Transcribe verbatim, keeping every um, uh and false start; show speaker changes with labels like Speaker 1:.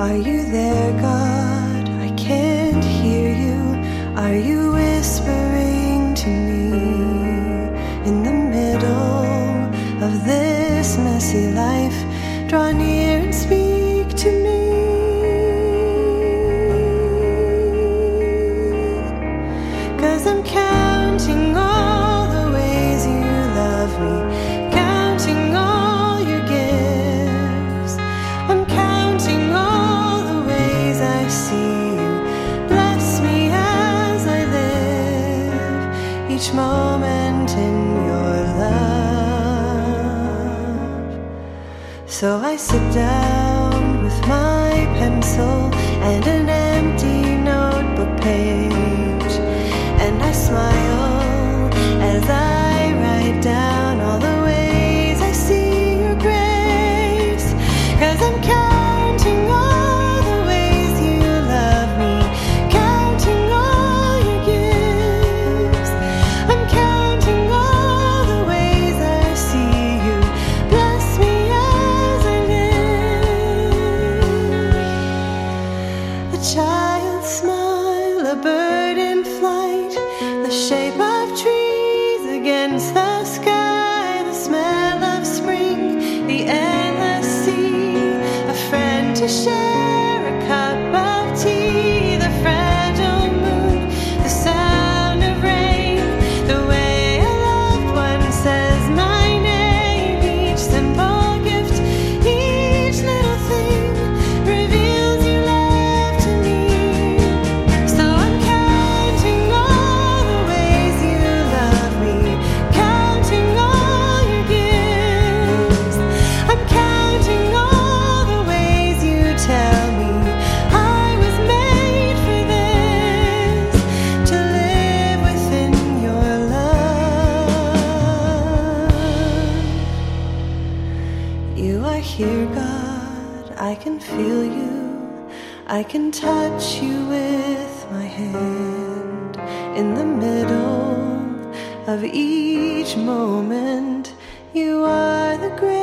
Speaker 1: Are you there, God? I can't hear you. Are you whispering to me in the middle of this messy life? Draw near and speak to me. 'Cause I'm counting all the ways you love me, counting all your gifts. I'm counting all the ways I see you. Bless me as I live each moment in your love. So I sit down with my pencil and an empty notebook page, and I smile as I write down all the ways I see your grace. 'Cause I'm counting all the ways you love me, counting all your gifts. I'm counting all the ways I see you. Bless me as I live. A child's smile, a bird in flight, the shape of trees against the sky, the smell of spring, the endless sea, a friend to share a cup of tea, the fragile moon, the sound of rain, the way a loved one says my name. Each simple gift, each little thing reveals your love to me. So I'm counting all the ways you love me, counting all your gifts. I'm counting all the ways you tell me I was made for this, to live within your love. You are here, God, I can feel you. I can touch you with my hand. In the middle of each moment, you are the great